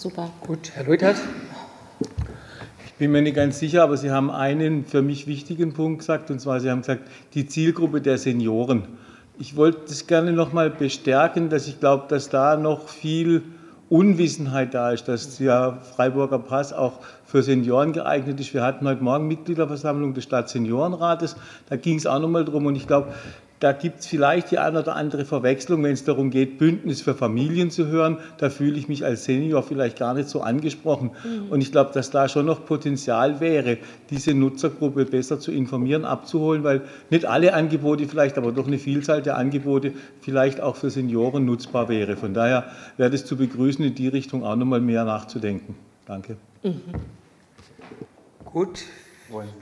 Super. Gut, Herr Leutert. Ich bin mir nicht ganz sicher, aber Sie haben einen für mich wichtigen Punkt gesagt, und zwar Sie haben gesagt, die Zielgruppe der Senioren. Ich wollte das gerne noch mal bestärken, dass ich glaube, dass da noch viel Unwissenheit da ist, dass der Freiburger Pass auch für Senioren geeignet ist. Wir hatten heute Morgen Mitgliederversammlung des Stadtseniorenrates, da ging es auch noch mal drum, und ich glaube, da gibt es vielleicht die eine oder andere Verwechslung, wenn es darum geht, Bündnis für Familien zu hören. Da fühle ich mich als Senior vielleicht gar nicht so angesprochen. Und ich glaube, dass da schon noch Potenzial wäre, diese Nutzergruppe besser zu informieren, abzuholen, weil nicht alle Angebote vielleicht, aber doch eine Vielzahl der Angebote vielleicht auch für Senioren nutzbar wäre. Von daher wäre es zu begrüßen, in die Richtung auch noch mal mehr nachzudenken. Danke. Gut.